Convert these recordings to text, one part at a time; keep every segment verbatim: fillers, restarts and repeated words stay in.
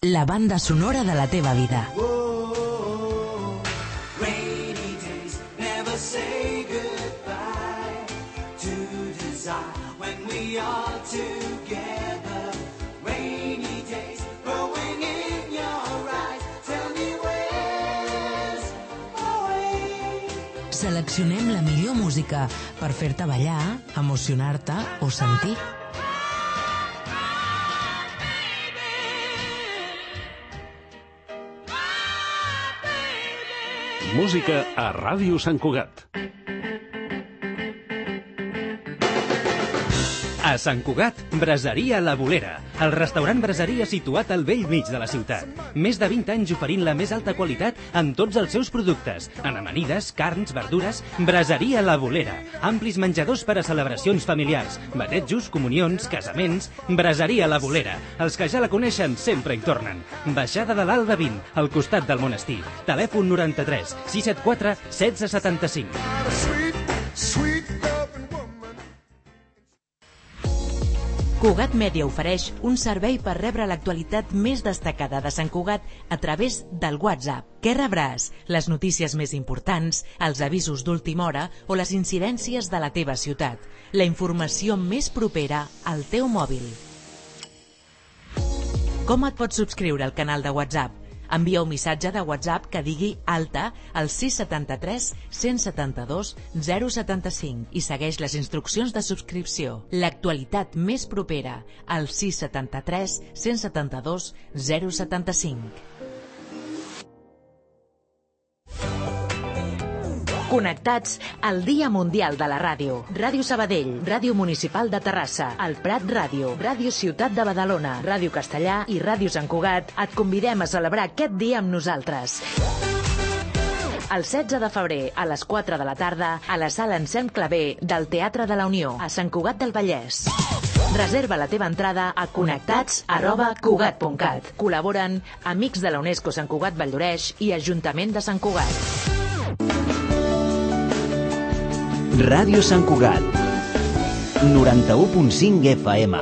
La banda sonora de la teva vida. Seleccionem la millor música per fer-te ballar, emocionar-te o sentir. Música a Ràdio Sant Cugat. A Sant Cugat, Braseria La Bolera, el restaurant braseria situat al bell mig de la ciutat. Més de vint anys oferint la més alta qualitat en tots els seus productes. En amanides, carns, verdures, Braseria La Bolera. Amplis menjadors per a celebracions familiars, batejos, comunions, casaments. Braseria La Bolera. Els que ja la coneixen sempre hi tornen. Baixada de l'Alba vint, al costat del monestir. Telèfon noranta-tres sis set quatre setze setanta-cinc. Cugat Mèdia ofereix un servei per rebre l'actualitat més destacada de Sant Cugat a través del WhatsApp. Què rebràs? Les notícies més importants, els avisos d'última hora o les incidències de la teva ciutat. La informació més propera al teu mòbil. Com et pots subscriure al canal de WhatsApp? Envia un missatge de WhatsApp que digui alta al sis set tres cent setanta-dos zero setanta-cinc i segueix les instruccions de subscripció. L'actualitat més propera al sis set tres cent setanta-dos zero setanta-cinc. Connectats al Dia Mundial de la Ràdio. Ràdio Sabadell, Ràdio Municipal de Terrassa, el Prat Ràdio, Ràdio Ciutat de Badalona, Ràdio Castellà i Ràdio Sant Cugat et convidem a celebrar aquest dia amb nosaltres. El setze de febrer, a les quatre de la tarda, a la sala Anselm Clavé del Teatre de la Unió, a Sant Cugat del Vallès. Reserva la teva entrada a connectats arroba cugat punt cat. Col·laboren Amics de la UNESCO Sant Cugat Valldoreix i Ajuntament de Sant Cugat. Ràdio Sant Cugat, noranta-u punt cinc F M.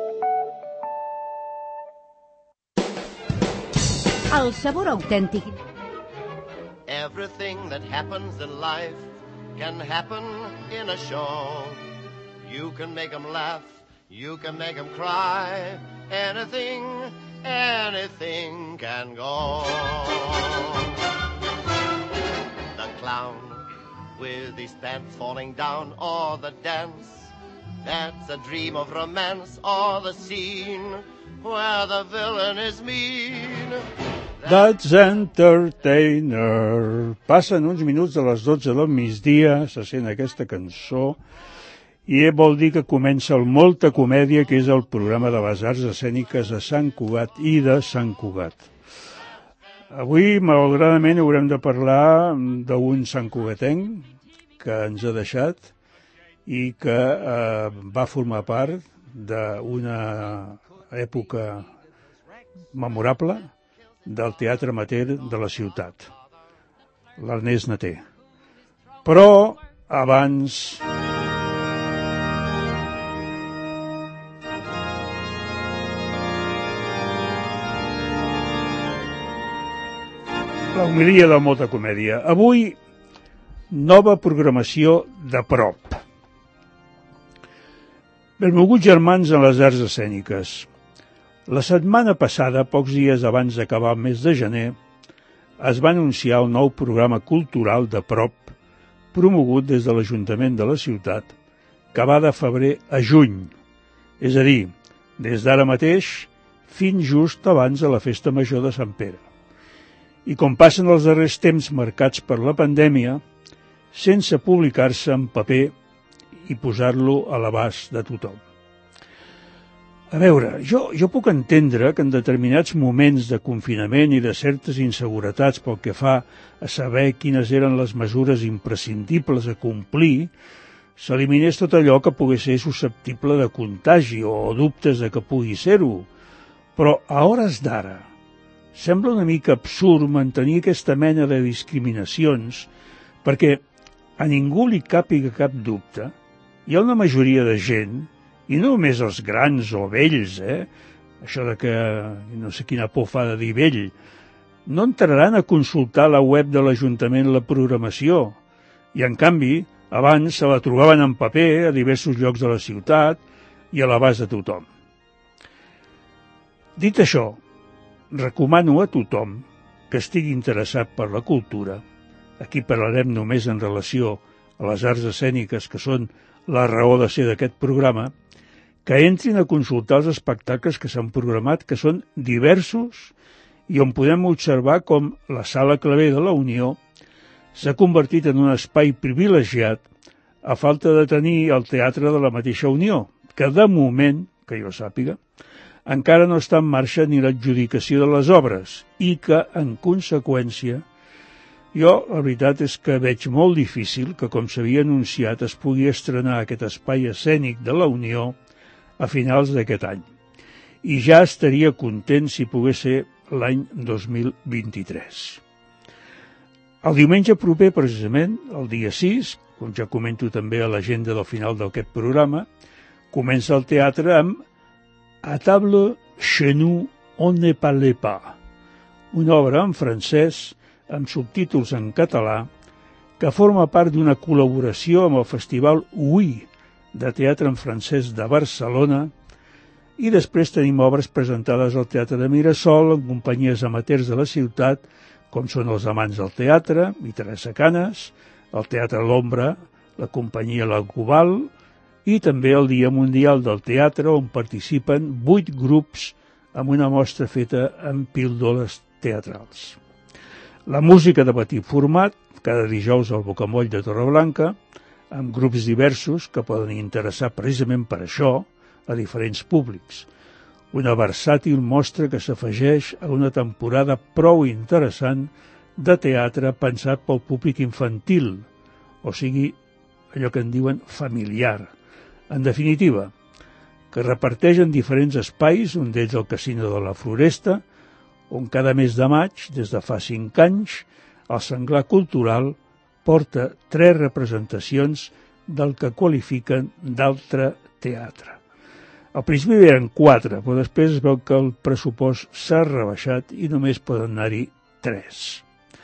El sabor autèntic. Everything that happens in life can happen in a show. You can make them laugh, you can make them cry. Anything, anything can go. The clown with his pants falling down, or the dance that's a dream of romance, or the scene where the villain is mean. That's Entertainer. Passen uns minuts de les dotze del migdia, se sent aquesta cançó, i vol dir que comença el Molta Comèdia, que és el programa de les arts escèniques de Sant Cugat i de Sant Cugat. Avui, malauradament, haurem de parlar d'un santcugatenc que ens ha deixat i que eh, va formar part d'una època memorable del teatre amateur de la ciutat, l'Ernest Nater. Però, abans... la homilia de Molta Comèdia. Avui, nova programació de prop. Benvolguts germans en les arts escèniques. La setmana passada, pocs dies abans d'acabar el mes de gener, es va anunciar el nou programa cultural de prop, promogut des de l'Ajuntament de la ciutat, que va de febrer a juny, és a dir, des d'ara mateix fins just abans de la Festa Major de Sant Pere. I com passen els darrers temps marcats per la pandèmia, sense publicar-se en paper i posar-lo a l'abast de tothom. A veure, jo, jo puc entendre que en determinats moments de confinament i de certes inseguretats pel que fa a saber quines eren les mesures imprescindibles a complir, s'eliminés tot allò que pogués ser susceptible de contagi o dubtes de que pugui ser-ho. Però a hores d'ara, sembla una mica absurd mantenir aquesta mena de discriminacions perquè a ningú li càpiga cap dubte. Hi ha una majoria de gent, i no només els grans o vells, eh? això de que no sé quina por fa de dir vell, no entraran a consultar la web de l'Ajuntament la programació, i en canvi abans se la trobaven en paper a diversos llocs de la ciutat i a l'abast de tothom. Dit això, recomano a tothom que estigui interessat per la cultura, aquí parlarem només en relació a les arts escèniques, que són la raó de ser d'aquest programa, que entrin a consultar els espectacles que s'han programat, que són diversos i on podem observar com la Sala Clavé de la Unió s'ha convertit en un espai privilegiat a falta de tenir el Teatre de la mateixa Unió, que de moment, que jo sàpiga, encara no està en marxa ni l'adjudicació de les obres i que, en conseqüència, jo, la veritat és que veig molt difícil que, com s'havia anunciat, es pugui estrenar aquest espai escènic de la Unió a finals d'aquest any. I ja estaria content si pogués ser l'any dos mil vint-i-tres. El diumenge proper, precisament, el dia sis, com ja comento també a l'agenda del final d'aquest programa, comença el teatre amb A table chez nous on ne parle pas, una obra en francès amb subtítols en català que forma part d'una col·laboració amb el Festival Oui de Teatre en Francès de Barcelona, i després tenim obres presentades al Teatre de Mirasol en companyies amateurs de la ciutat, com són els Amants del Teatre i Teresa Canes, el Teatre L'Ombra, la companyia L'Alcobal, i també el Dia Mundial del Teatre, on participen vuit grups amb una mostra feta amb píldoles teatrals. La música de petit format, cada dijous al Bocamoll de Torreblanca, amb grups diversos que poden interessar precisament per això a diferents públics. Una versàtil mostra que s'afegeix a una temporada prou interessant de teatre pensat pel públic infantil, o sigui, allò que en diuen familiar. En definitiva, que reparteix en diferents espais, un d'ells el Casino de la Floresta, on cada mes de maig, des de fa cinc anys, el Senglar Cultural porta tres representacions del que qualifiquen d'altre teatre. Al principi eren quatre, però després es veu que el pressupost s'ha rebaixat i només poden anar-hi tres.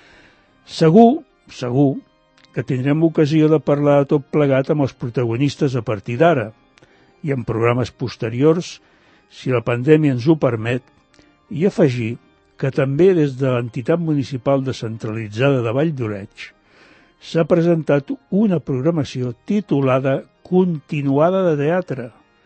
Segur, segur, que tindrem ocasió de parlar de tot plegat amb els protagonistes a partir d'ara i en programes posteriors, si la pandèmia ens ho permet, i afegir que també des de l'entitat municipal descentralitzada de Valldoreix s'ha presentat una programació titulada Continuada de Teatre,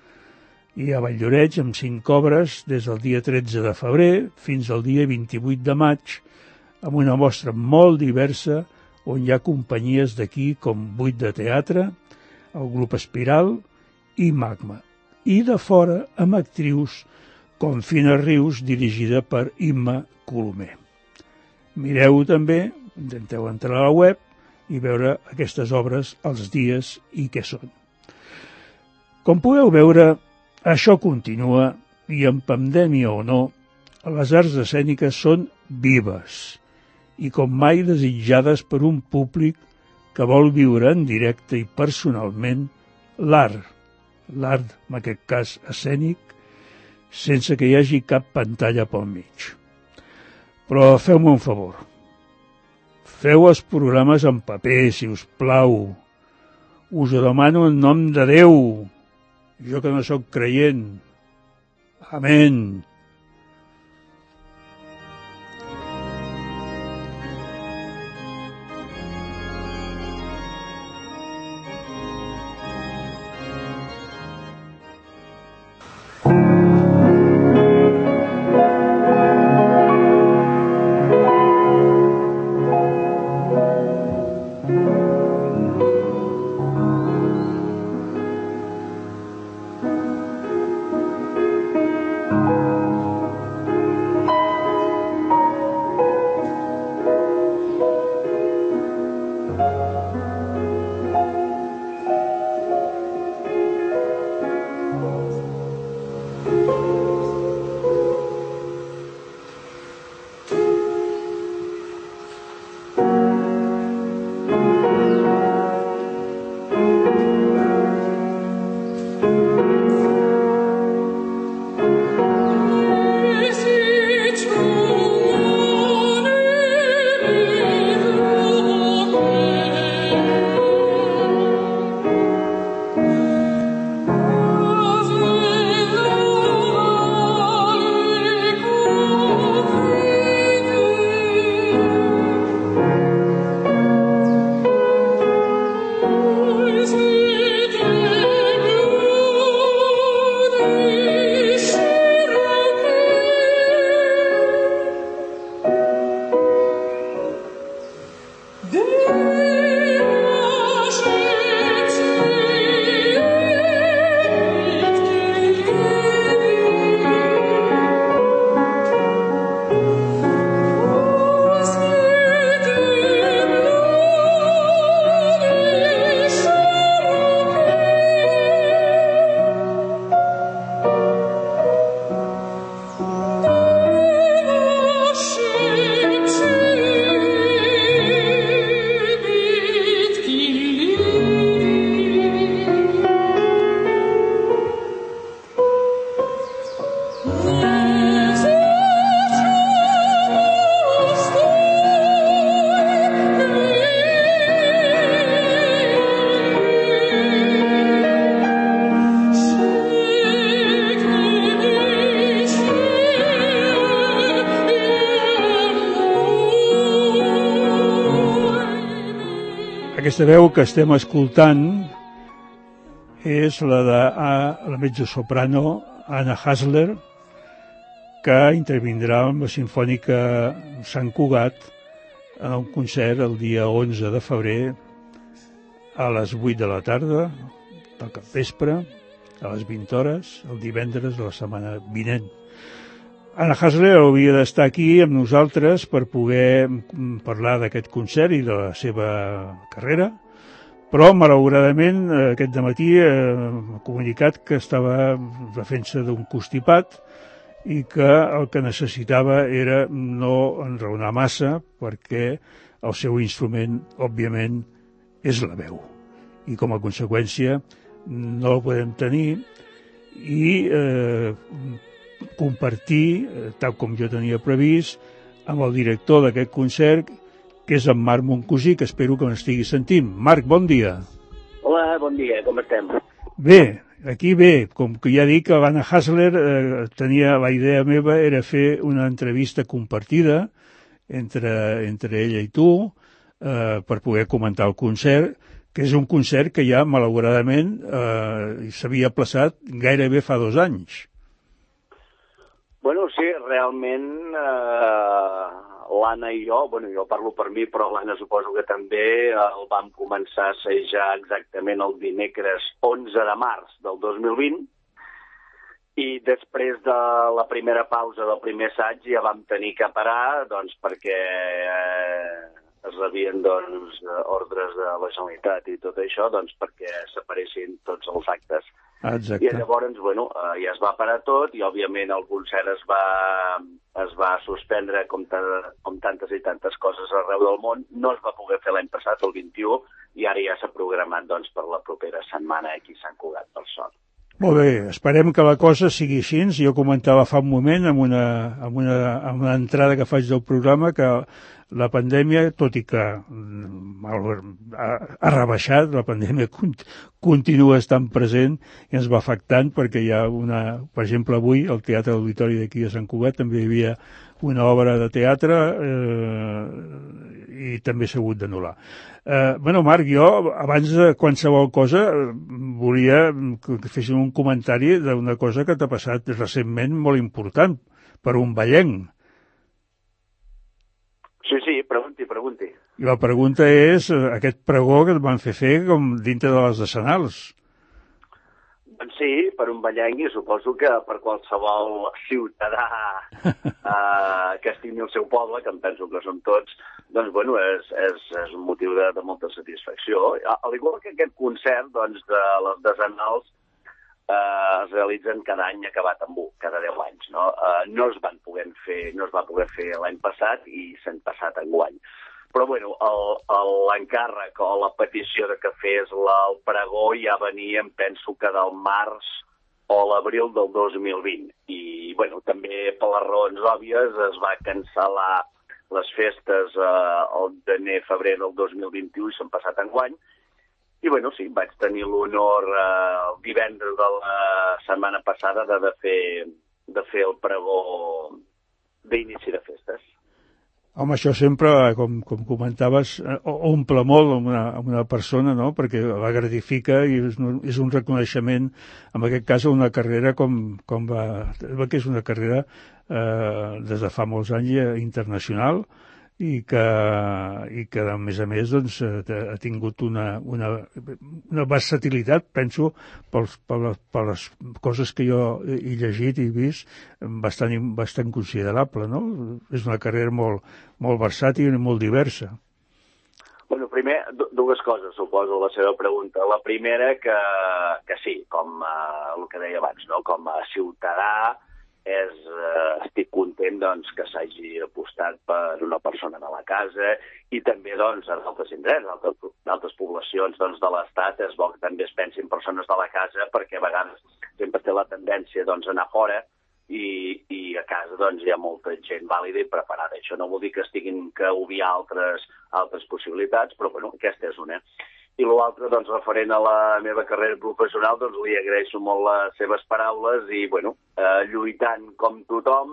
i a Valldoreix amb cinc obres des del dia tretze de febrer fins al dia vint-i-vuit de maig, amb una mostra molt diversa on hi ha companyies d'aquí com Vuit de Teatre, el grup Espiral i Magma, i de fora amb actrius com Fina Rius, dirigida per Imma Colomer. Mireu també, intenteu entrar a la web i veure aquestes obres, els dies i què són. Com podeu veure, això continua i en pandèmia o no, les arts escèniques són vives i com mai desitjades per un públic que vol viure en directe i personalment l'art, l'art, en aquest cas escènic, sense que hi hagi cap pantalla pel mig. Però feu-me un favor. Feu els programes en paper, si us plau. Us ho demano en nom de Déu, jo que no sóc creient. Amén. Aquesta veu que estem escoltant és la de la mezzosoprano Anna Hasler, que intervindrà amb la Simfònica Sant Cugat en un concert el dia onze de febrer a les vuit de la tarda, del capvespre, a les vint hores, el divendres de la setmana vinent. Anna Hasler hauria d'estar aquí amb nosaltres per poder parlar d'aquest concert i de la seva carrera, però, malauradament, aquest dematí ha comunicat que estava fent-se d'un constipat i que el que necessitava era no enraonar massa perquè el seu instrument, òbviament, és la veu. I, com a conseqüència, no el podem tenir i eh, compartir, tal com jo tenia previst, amb el director d'aquest concert, que és en Marc Moncosí, que espero que m'estigui sentint. Marc, bon dia. Hola, bon dia, com estem? Bé, aquí bé. Com que ja dic que l'Anna Hasler eh, tenia, la idea meva era fer una entrevista compartida entre, entre ella i tu eh, per poder comentar el concert, que és un concert que ja, malauradament, eh, s'havia aplaçat gairebé fa dos anys. Bueno, sí, realment eh, l'Anna i jo, bueno, jo parlo per mi, però l'Anna suposo que també el vam començar a assajar exactament el dimecres onze de març del dos mil vint i després de la primera pausa del primer assaig ja vam tenir que parar doncs, perquè eh, es rebien doncs, ordres de la Generalitat i tot això doncs, perquè s'aparessin tots els actes. Exacte. I llavors, bueno, ja es va parar tot i, òbviament, el concert es va, es va suspendre com, ta, com tantes i tantes coses arreu del món. No es va poder fer l'any passat, el vint-i-u, i ara ja s'ha programat doncs, per la propera setmana aquí a Sant Cugat, per sort. Molt bé, esperem que la cosa sigui així. Jo comentava fa un moment, amb una, amb una, amb una entrada que faig del programa, que la pandèmia, tot i que ha, ha rebaixat, la pandèmia continua estant present i ens va afectant perquè hi ha una... Per exemple, avui al Teatre Auditori d'aquí de Sant Cugat també hi havia una obra de teatre eh, i també s'ha hagut d'anul·lar. Eh, bueno, Marc, jo, abans de qualsevol cosa, volia que fessin un comentari d'una cosa que t'ha passat recentment molt important per un vallenc. Sí, sí, pregunti, pregunti. I la pregunta és aquest pregó que et van fer fer com dintre de les decenals. Doncs sí, per un vallenc i suposo que per qualsevol ciutadà eh, que estimi el seu poble, que em penso que som tots, doncs, bueno, és, és, és un motiu de, de molta satisfacció. Al igual que aquest concert, doncs, de les decenals eh, es realitzen cada any acabat amb un, cada deu anys, no? Eh, no es van poder fer, no es va poder fer l'any passat i s'han passat enguany. Però, bueno, l'encàrrec o la petició de que fes la, el pregó ja venia, em penso que del març o l'abril del dos mil vint. I, bueno, també per les raons òbvies es va cancel·lar les festes eh, el gener, febrer del dos mil vint-i-u i s'han passat enguany. I, bueno, sí, vaig tenir l'honor eh, el divendres de la setmana passada de, de, fer, de fer el pregó d'inici de festes. Home, això sempre, com, com comentaves, omple molt amb una, amb una persona, no?, perquè la gratifica i és un, és un reconeixement, en aquest cas, una carrera com, com va... que és una carrera eh, des de fa molts anys internacional i que, i que a més a més, doncs, ha tingut una, una, una versatilitat, penso, pels, per, les, per les coses que jo he llegit i vist, bastant, bastant considerable, no? És una carrera molt, molt versàtil i molt diversa. Bueno, primer, dues coses, suposo, la seva pregunta. La primera, que, que sí, com eh, el que deia abans, no? Com a ciutadà, és, eh, estic content doncs, que s'hagi apostat per una persona de la casa i també doncs, a d'altres indrets, d'altres poblacions doncs, de l'Estat. És bo que també es pensin persones de la casa perquè a vegades sempre té la tendència doncs, a anar fora i, i a casa doncs, hi ha molta gent vàlida i preparada. Això no vol dir que estiguin que obviar altres, altres possibilitats, però bueno, aquesta és una. I l'altre, doncs, referent a la meva carrera professional, doncs li agraeixo molt les seves paraules i, bueno, eh, lluitant com tothom,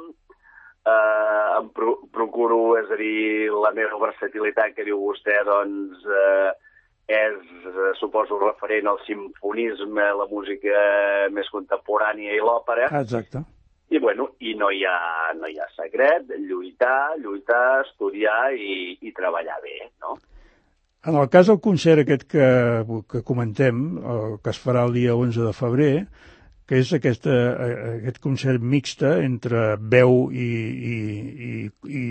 eh, em pro procuro, és a dir, la meva versatilitat que diu vostè, doncs, eh, és, suposo, referent al simfonisme, la música més contemporània i l'òpera. Exacte. I, bueno, i no hi ha, no hi ha secret, lluitar, lluitar, estudiar i, i treballar bé, no? En el cas del concert aquest que, que comentem, el que es farà el dia onze de febrer, que és aquesta, aquest concert mixta entre veu i, i, i, i,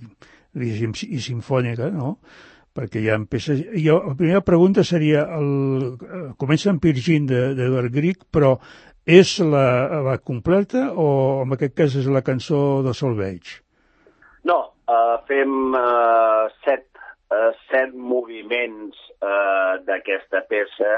i, i simfònica, no? Perquè hi ha peces... Jo, la primera pregunta seria, el, comença amb Pirgin d'Eduard Grieg, però és la, la completa o en aquest cas és la cançó de Solveig? No, uh, fem uh, set, uh, set moviments uh, d'aquesta peça,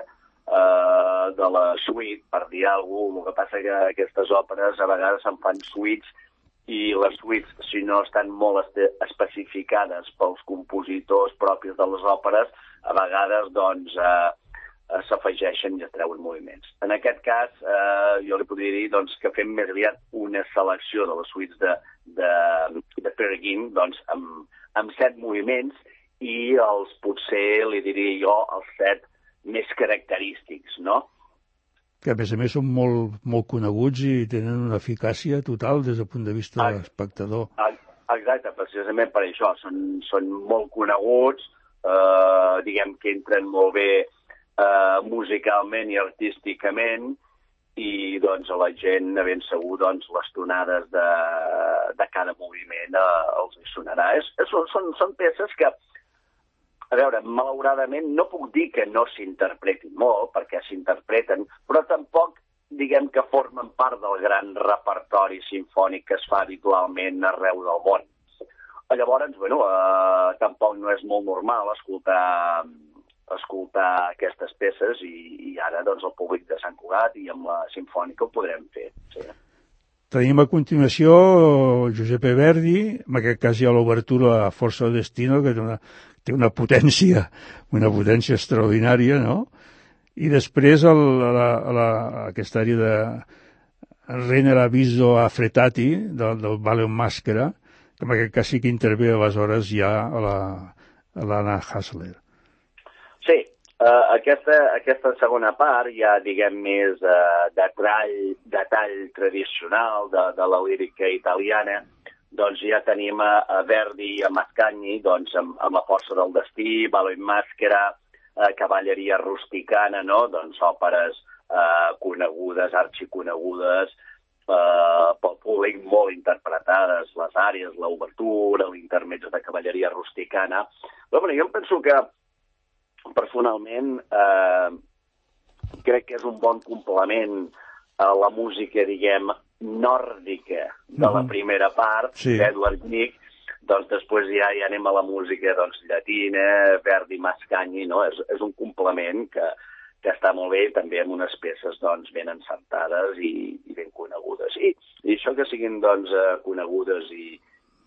uh, de la suite, per dir alguna cosa. El que passa que aquestes òperes a vegades se'n fan suites i les suites, si no estan molt especificades pels compositors propis de les òperes, a vegades, doncs, uh, s'afegeixen i es treuen moviments. En aquest cas, eh, jo li podria dir doncs, que fem més aviat una selecció de les suites de, de, de Peer Gynt, doncs, amb, amb set moviments i els, potser, li diria jo, els set més característics, no? Que, a més a més, són molt, molt coneguts i tenen una eficàcia total des del punt de vista de l'espectador. Exacte, precisament per això. Són, són molt coneguts, eh, diguem que entren molt bé Uh, musicalment i artísticament i doncs a la gent ben segur doncs, les tonades de, de cada moviment uh, els hi sonarà. És, és, són, són peces que, a veure, malauradament no puc dir que no s'interpretin molt, perquè s'interpreten, però tampoc diguem que formen part del gran repertori simfònic que es fa habitualment arreu del món. Llavors, bueno, uh, tampoc no és molt normal escoltar escoltar aquestes peces i, i ara doncs el públic de Sant Cugat i amb la Simfònica ho podrem fer. Sí. Tenim a continuació Giuseppe Verdi, en aquest cas hi ha l'obertura a Forza del Destino, que té una, té una potència, una potència extraordinària, no? I després el, la, la, aquesta àrea de Reiner Avviso Affrettati, del, del Ballet Màscara, que en aquest cas sí que intervé aleshores ja a la, a l'Anna Hassler. Sí, uh, aquesta, aquesta segona part ja, diguem, més uh, de tall, de tall tradicional de, de la lírica italiana, doncs ja tenim a, a Verdi i a Mascagni, doncs, amb, amb la força del destí, Ballo in Maschera, uh, Cavalleria rusticana, no? Doncs òperes uh, conegudes, arxiconegudes, uh, pel públic molt interpretades, les àrees, l'obertura, l'intermezzo de Cavalleria rusticana. Però, bueno, jo em penso que personalment, eh, crec que és un bon complement a la música, diguem, nòrdica de la primera part, sí, d'Edward Grieg. Doncs després ja, ja anem a la música doncs, llatina, Verdi, Mascagni, no? És, és un complement que, que està molt bé, també amb unes peces doncs, ben encertades i, i ben conegudes. I, i això que siguin doncs, conegudes i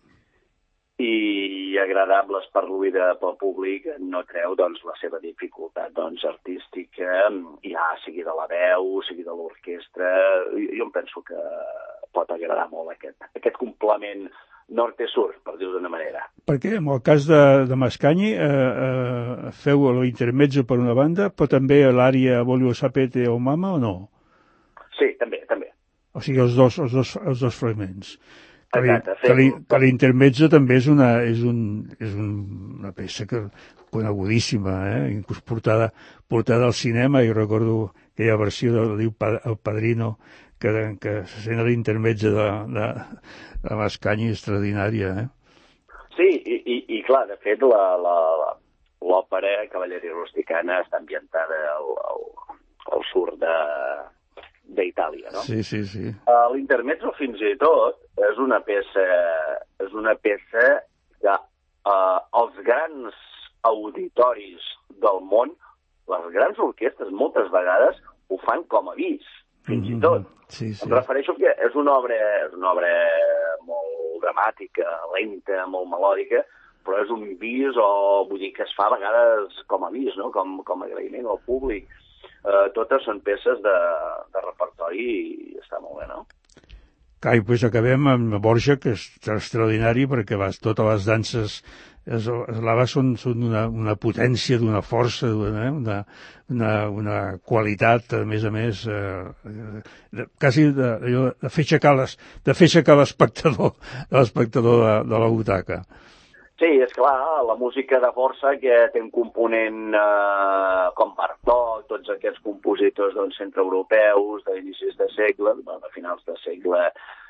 i agradables per l'oïda pel públic no treu doncs, la seva dificultat doncs, artística, ja sigui de la veu, sigui de l'orquestra. Jo em penso que pot agradar molt aquest, aquest complement nord-sud, per dir-ho d'una manera. Perquè en el cas de, de Mascagni eh, eh, feu l'intermezzo per una banda, però també l'àrea Voglio sapere o Mama o no? Sí, també, també. O sigui, els dos, els dos, els dos fragments. Que, Exacte, que, li, que l'intermezzo també és una, és un, és un, una peça que, conegudíssima, eh? Inclús portada, portada al cinema, i recordo aquella versió del diu El Padrino, que, que se sent a l'intermezzo de, de, de Mascagni, extraordinària. Eh? Sí, i, i, i clar, de fet, l'òpera Cavalleria rusticana està ambientada al, al, al sud de... d'Itàlia, no? Sí, sí, sí. Uh, L'intermezzo, fins i tot, és una peça, és una peça que uh, els grans auditoris del món, les grans orquestres, moltes vegades ho fan com a avís, fins mm-hmm. i tot. Sí, sí. Em refereixo que és una obra, és una obra molt dramàtica, lenta, molt melòdica, però és un avís, o vull dir que es fa a vegades com a avís, no? com, com a agraïment al públic. Uh, totes són peces de, de repertori i està molt bé, no? Clar, i doncs acabem amb Borja, que és extraordinari, perquè vas, totes les danses els, els lavas són, són una, una potència, d'una força, d'una, una, una, una qualitat, a més a més, eh, de, quasi de, de fer aixecar les, de fer aixecar l'espectador, l'espectador de, de la butaca. Sí, és clar, la música de força que té un component eh, com Bartók, tots aquests compositors doncs, centreeuropeus d'inicis de segle, de finals de segle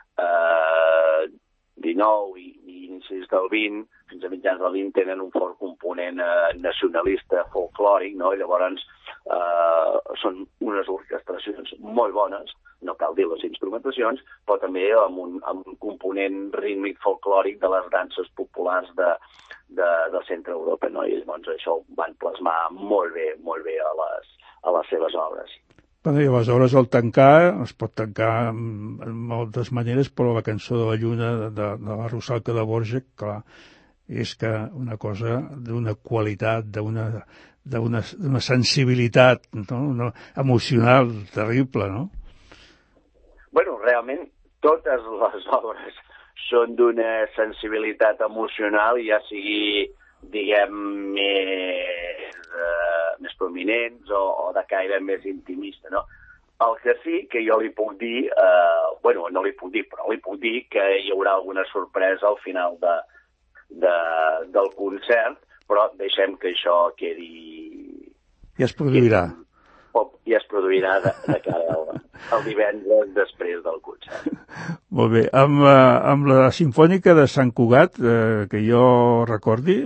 eh, dinou i, i inicis del vint, fins a mitjans del vint tenen un fort component eh, nacionalista, folclòric, no? I llavors eh, són unes orquestracions molt bones, no cal dir les instrumentacions, però també amb un, amb un component rítmic folclòric de les danses populars de, de, de centre Europa, no? I llavors això ho van plasmar molt bé, molt bé a les, a les seves obres. Bueno, i aleshores el tancar es pot tancar en moltes maneres, però la cançó de la lluna de, de, de la Rusalka de Borges, clar, és que una cosa d'una qualitat, d'una d'una d'una sensibilitat, no? Una, emocional terrible, no? Bueno, realment totes les obres són d'una sensibilitat emocional, ja sigui, diguem, més, eh, més prominents o, o de caire més intimista, no? El que sí que jo li puc dir, eh, bueno, no li puc dir, però li puc dir que hi haurà alguna sorpresa al final de, de, del concert, però deixem que això quedi... Ja es produirà. I es produirà de, de cara al, al divendres després del concert. Molt bé. Amb, uh, amb la Simfònica de Sant Cugat, eh, que jo recordi,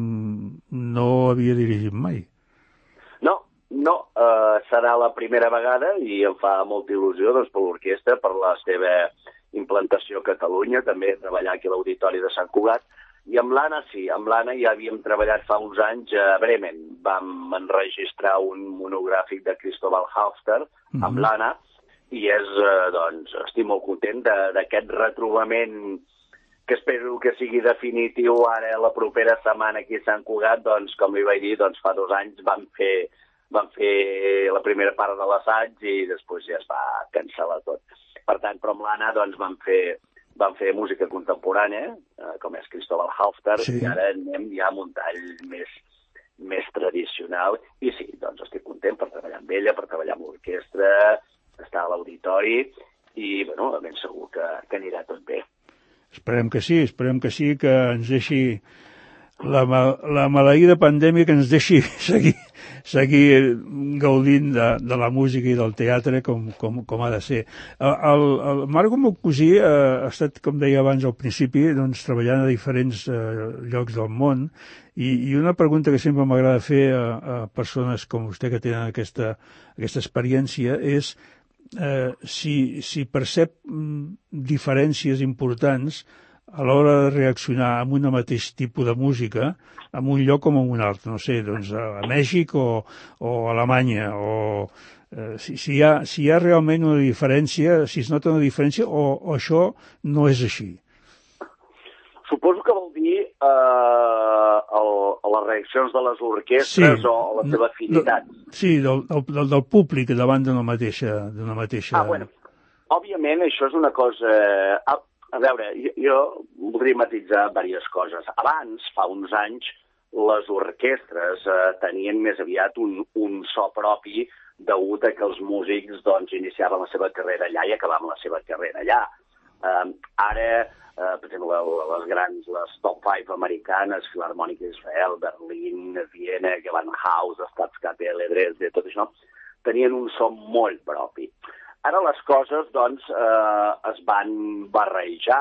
no havia dirigit mai. No, no. Uh, serà la primera vegada i em fa molta il·lusió doncs, per l'orquestra, per la seva implantació a Catalunya, també treballar aquí a l'Auditori de Sant Cugat. I amb l'Anna, sí, amb l'Anna ja havíem treballat fa uns anys a Bremen. Vam enregistrar un monogràfic de Cristóbal Halfter amb mm-hmm. l'Anna i és, eh, doncs, estic molt content d'aquest retrobament que espero que sigui definitiu ara la propera setmana aquí a Sant Cugat. Doncs, com li vaig dir, doncs, fa dos anys vam fer, vam fer la primera part de l'assaig i després ja es va cancel·lar tot. Per tant, però amb l'Anna doncs, vam fer... Vam fer música contemporània, eh, com és Cristóbal Halfter, sí. I ara anem ja a un tall més, més tradicional. I sí, doncs estic content per treballar amb ella, per treballar amb l'orquestra, estar a l'auditori, i bueno, ben segur que, que anirà tot bé. Esperem que sí, esperem que sí, que ens deixi la, la maleïda pandèmia, que ens deixi seguir, seguir gaudint de, de la música i del teatre com, com, com ha de ser. El, el Marc, el meu cosí, ha estat, com deia abans al principi, doncs, treballant a diferents eh, llocs del món, i, i una pregunta que sempre m'agrada fer a, a persones com vostè que tenen aquesta, aquesta experiència és eh, si, si percep mm, diferències importants a l'hora de reaccionar amb un mateix tipus de música en un lloc com en un altre, no sé, doncs a Mèxic o, o a Alemanya, o eh, si, si, hi ha, si hi ha realment una diferència, si es nota una diferència, o, o això no és així. Suposo que vol dir eh, el, les reaccions de les orquestres sí, o la seva afinitat. De, sí, del, del, del públic davant d'una mateixa, d'una mateixa... Ah, bueno, òbviament això és una cosa... A, a veure, jo, jo voldria matitzar diverses coses. Abans, fa uns anys, les orquestres eh, tenien més aviat un, un so propi degut a que els músics doncs, iniciaven la seva carrera allà i acabaven la seva carrera allà. Eh, ara, eh, per exemple, les grans, les top five americanes, Filarmònica d'Israel, Berlín, Viena, Gewandhaus, Staatskapelle, Dresde, tot això, tenien un so molt propi. Ara les coses, doncs, eh, es van barrejar,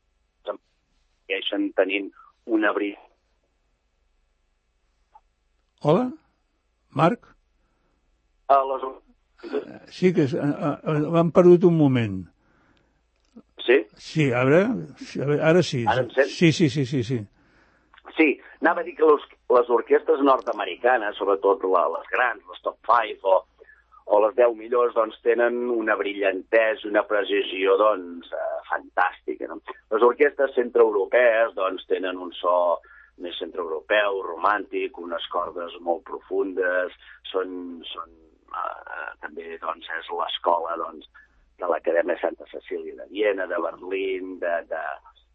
segueixen tenint una bri... Hola? Marc? A les... Sí, que m'han perdut un moment. Sí? Sí, a veure, a veure ara sí. Ara em sents? Sí, sí, sí, sí, sí. Sí, anava a dir que les, les orquestres nord-americanes, sobretot la, les grans, les top five o, o les deu millors, doncs tenen una brillantesa, una precisió, doncs, eh, fantàstica, no? Les orquestres centreeuropees, doncs, tenen un so més centreeuropeu, romàntic, unes cordes molt profundes, són, són eh, també, doncs, és l'escola, doncs, de l'Acadèmia Santa Cecília de Viena, de Berlín, de, de,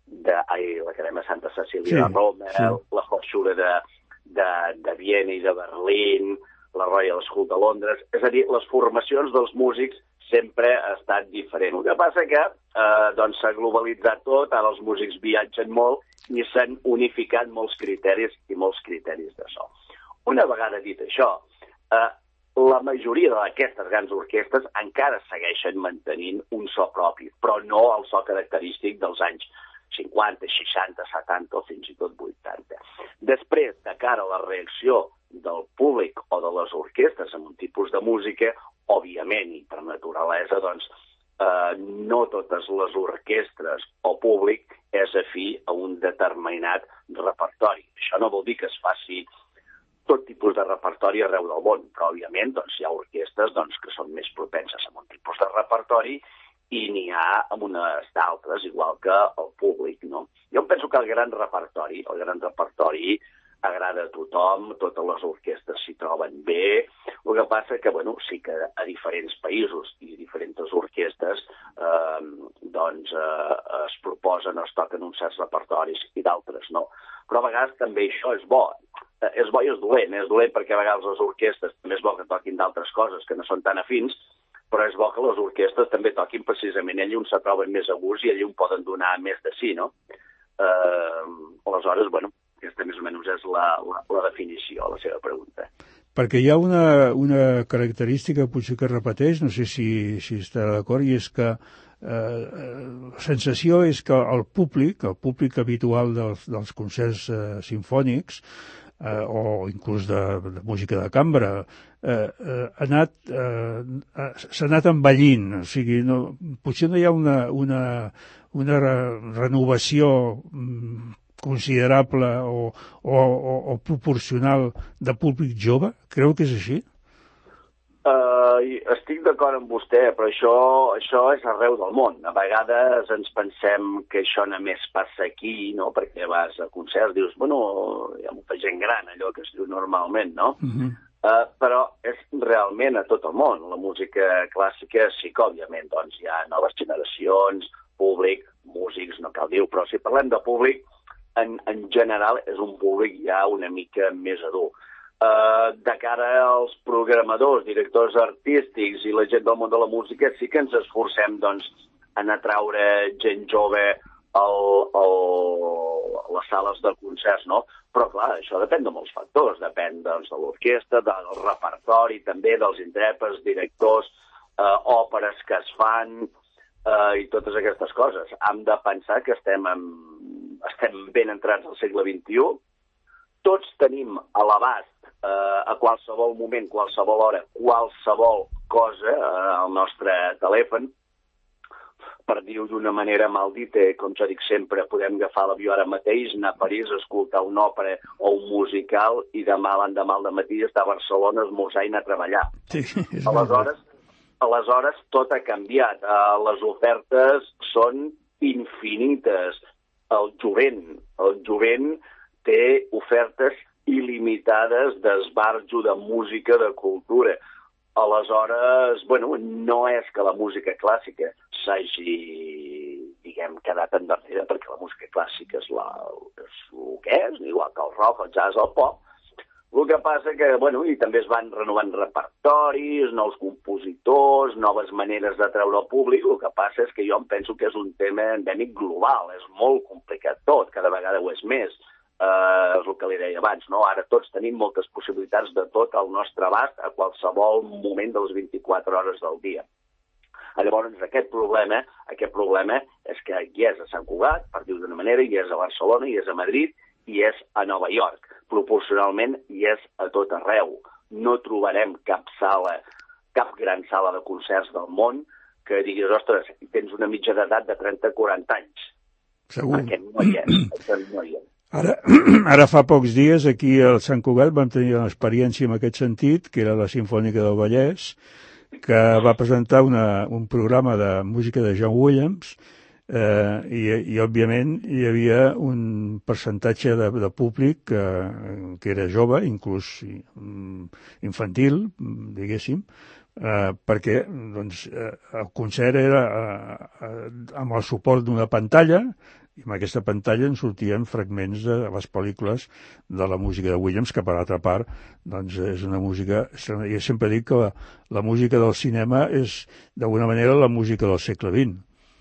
de ai, l'Acadèmia Santa Cecília Sí, de Roma, sí. la Hochschule de, de, de Viena i de Berlín, la Royal School de Londres. És a dir, les formacions dels músics sempre ha estat diferent. El que passa que eh, doncs s'ha globalitzat tot, ara els músics viatgen molt i s'han unificat molts criteris i molts criteris de so. Una vegada dit això, eh, la majoria d'aquestes grans orquestres encara segueixen mantenint un so propi, però no el so característic dels anys cinquanta, seixanta, setanta o fins i tot vuitanta. Després, de cara a la reacció del públic o de les orquestres amb un tipus de música, òbviament, i per naturalesa, doncs, eh, no totes les orquestres o públic és afí a un determinat repertori. Això no vol dir que es faci tot tipus de repertori arreu del món, però, òbviament, doncs, hi ha orquestres doncs, que són més propenses a un tipus de repertori i n'hi ha amb unes d'altres, igual que el públic, no? Jo penso que el gran repertori, el gran repertori agrada a tothom, totes les orquestres s'hi troben bé. El que passa que, bueno, sí que a diferents països i diferents orquestres eh, doncs eh, es proposen, es toquen uns certs repertoris i d'altres no. Però a vegades també això és bo. Eh, és bo i és dolent. És dolent perquè a vegades les orquestres també és bo que toquin d'altres coses que no són tan afins, però és bo que les orquestres també toquin precisament allà on se troben més a gust i allà on poden donar més de si, no? Eh, aleshores, bueno, aquesta més o menys és la, la, la definició, la seva pregunta. Perquè hi ha una, una característica potser que es repeteix, no sé si, si estarà d'acord, i és que eh, la sensació és que el públic, el públic habitual dels, dels concerts eh, sinfònics, eh, o inclús de, de música de cambra, eh, eh, ha anat, eh, s'ha anat envellint, o sigui, no, potser no hi ha una, una, una re, renovació mm, considerable o, o, o, o proporcional de públic jove? Creu que és així? Uh, estic d'acord amb vostè, però això, això és arreu del món. A vegades ens pensem que això només passa aquí, no? Perquè vas a concerts, dius, bueno, hi ha molta gent gran, allò que es diu normalment, no? Uh-huh. Uh, però és realment a tot el món. La música clàssica sí que, òbviament, doncs, hi ha noves generacions, públic, músics, no cal dir-ho, però si parlem de públic, En, en general és un públic ja una mica més adur. Uh, de cara als programadors, directors artístics i la gent del món de la música, sí que ens esforcem doncs, en atraure gent jove al, al, a les sales de concerts, no? Però clar, això depèn de molts factors, depèn doncs, de l'orquestra, del repertori, també dels intèrprets, directors, uh, òperes que es fan uh, i totes aquestes coses. Hem de pensar que estem en estem ben entrats al segle vint-i-u, tots tenim a l'abast eh, a qualsevol moment, qualsevol hora, qualsevol cosa eh, al nostre telèfon. Per dir-ho d'una manera maldita, com jo dic sempre, podem agafar l'avió ara mateix, anar a París, escoltar una òpera o un musical i demà l'endemà al matí estar a Barcelona, esmorzar i anar a treballar. Sí, aleshores, aleshores tot ha canviat. Uh, les ofertes són infinites. El jovent, el jovent té ofertes il·limitades d'esbarjo, de música, de cultura. Aleshores, bueno, no és que la música clàssica s'hagi, diguem, quedat endarrere, perquè la música clàssica és, la, és el que és, igual que el rock, el jazz, el pop. El que passa que, bueno, i també es van renovant repertoris, nous compositors, noves maneres de treure el públic. El que passa és que jo em penso que és un tema endèmic global, és molt complicat tot, cada vegada ho és més. Uh, és el que li deia abans, no? Ara tots tenim moltes possibilitats de tot al nostre abast a qualsevol moment de les vint-i-quatre hores del dia. Llavors, aquest problema, aquest problema és que hi és a Sant Cugat, per dir-ho d'una manera, hi és a Barcelona, hi és a Madrid, i és a Nova York. Proporcionalment hi és a tot arreu. No trobarem cap sala, cap gran sala de concerts del món que diguis, ostres, tens una mitja d'edat de trenta a quaranta anys. Segur. Perquè no hi és. Perquè no hi és. Ara, ara fa pocs dies aquí al Sant Cugat vam tenir una experiència en aquest sentit, que era la Simfònica del Vallès, que va presentar una, un programa de música de John Williams, eh, i, i òbviament hi havia un percentatge de, de públic que, que era jove, inclús infantil, diguéssim, eh, perquè doncs, eh, el concert era eh, amb el suport d'una pantalla I en aquesta pantalla en sortien fragments de les pel·lícules de la música de Williams, que per altra part doncs és una música... Jo sempre dic que la, la música del cinema és d'alguna manera la música del segle vint.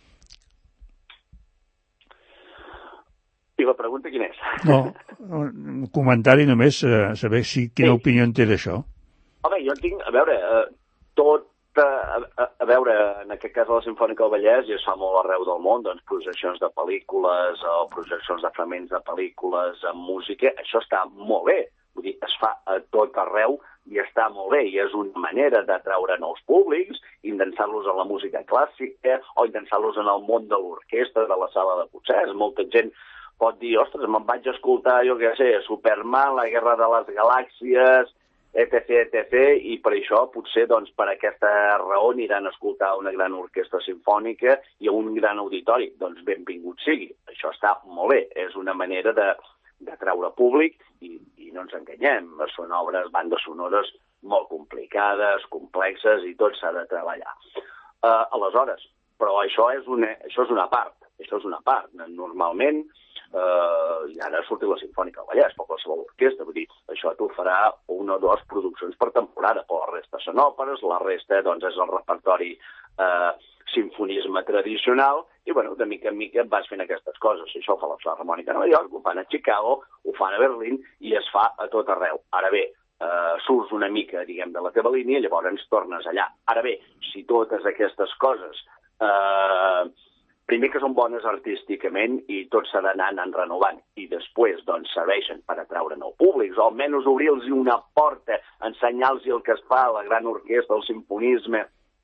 I la pregunta quina és? No, un comentari només, eh, saber si quina sí. opinió en té d'això. Home, jo tinc, a veure, eh, tot, a, a, a veure, en aquest cas a la Simfònica del Vallès, i es fa molt arreu del món, doncs projeccions de pel·lícules o projeccions de fragments de pel·lícules amb música, això està molt bé. Vull dir, es fa a tot arreu i està molt bé, i és una manera d'atraure nous públics, intentar-los en la música clàssica o intentar-los en el món de l'orquestra, de la sala de concerts. Molta gent pot dir, ostres, me'n vaig escoltar, jo què sé, Superman, la Guerra de les Galàxies, etc, etcètera, i per això, potser, doncs, per aquesta raó aniran a escoltar una gran orquestra simfònica i un gran auditori. Doncs benvingut sigui. Això està molt bé. És una manera de, de treure públic i, i no ens enganyem. Són obres, bandes sonores molt complicades, complexes, i tot s'ha de treballar. Uh, aleshores, però això és, una, això és una part. Això és una part. Normalment, Uh, i ara surt la Simfònica del Vallès, per qualsevol orquestra, vull dir, això t'ho farà una o dues produccions per temporada, però la resta són òperes, la resta doncs, és el repertori uh, sinfonisme tradicional, i bueno, de mica en mica vas fent aquestes coses. Això ho fa la Filharmònica de Nova York, ho fan a Chicago, ho fan a Berlín, i es fa a tot arreu. Ara bé, uh, surts una mica, diguem, de la teva línia, i llavors tornes allà. Ara bé, si totes aquestes coses... Uh, primer que són bones artísticament i tot s'ha d'anar anant renovant, i després doncs serveixen per atraure nou públics, o almenys obrir-los una porta, ensenyar-los el que es fa a la gran orquestra, el simfonisme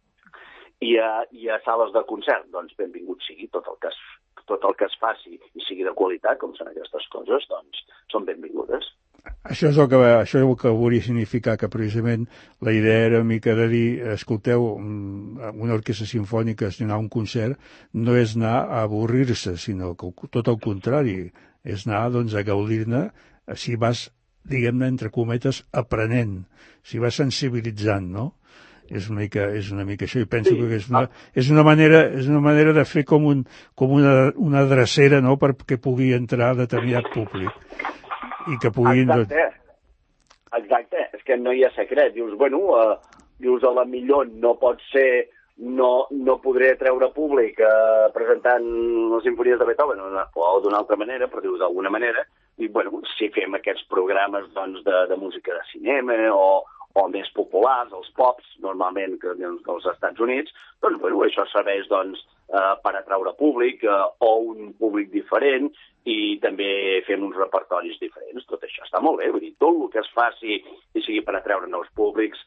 i a, i a sales de concert. Doncs benvingut sigui tot el que es, tot el que es faci i sigui de qualitat, com són aquestes coses, doncs són benvingudes. Això és el que, això és el que volia significar, que precisament la idea era una mica de dir, escolteu, una orquestra simfònica, si anar a un concert, no és anar a avorrir-se, sinó que tot el contrari, és anar doncs, a gaudir-ne, si vas, diguem-ne, entre cometes, aprenent, si vas sensibilitzant, no? És una mica, és una mica això, i penso sí. que és una, és una manera, és una manera de fer com, un, com una, una drecera, no?, perquè pugui entrar determinat públic. I que puguin... Exacte, exacte, és que no hi ha secret. Dius, bueno, uh, dius, a la millor no pot ser, no, no podré treure públic uh, presentant les simfonies de Beethoven o d'una altra manera, però dius, d'alguna manera, i bueno, si fem aquests programes doncs, de, de música de cinema o, o més populars, els pops, normalment que, doncs, dels Estats Units, doncs bueno, això serveix doncs, uh, per atraure públic uh, o un públic diferent, i també fem uns repertoris diferents. Tot això està molt bé, vull dir, tot el que es faci i sigui per atreure nous públics,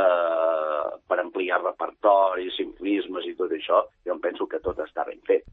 eh, per ampliar repertoris, simfonismes i tot això, jo em penso que tot està ben fet.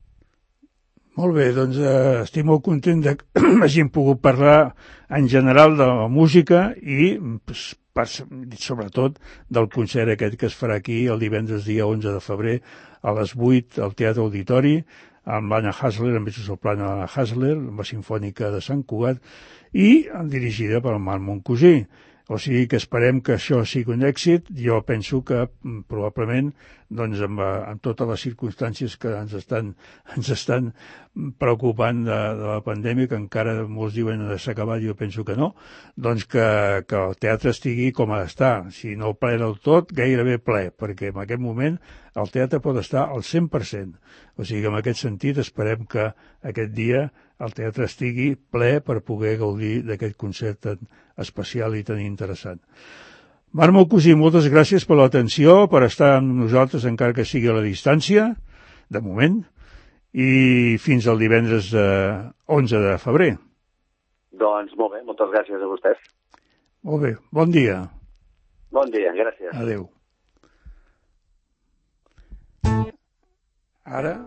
Molt bé, doncs eh, estic molt content de que hàgim pogut parlar en general de la música i pues, per, sobretot del concert aquest que es farà aquí el divendres dia onze de febrer a les vuit al Teatre Auditori, amb l'Anna Hasler, amb la soprano Anna Hasler, amb la Simfònica de Sant Cugat, i dirigida per Marc Moncosí. O sigui que esperem que això sigui un èxit. Jo penso que probablement, doncs, amb, amb totes les circumstàncies que ens estan, ens estan preocupant de, de la pandèmia, que encara molts diuen que s'ha acabat, jo penso que no, doncs que, que el teatre estigui com ha d'estar. Si no ple del tot, gairebé ple, perquè en aquest moment el teatre pot estar al cent per cent. O sigui que en aquest sentit esperem que aquest dia el teatre estigui ple per poder gaudir d'aquest concert tan especial i tan interessant. Marc Moncosí, moltes gràcies per l'atenció, per estar amb nosaltres encara que sigui a la distància, de moment, i fins al divendres eh, onze de febrer. Doncs molt bé, moltes gràcies a vostès. Molt bé, bon dia. Bon dia, gràcies. Adéu. Ara...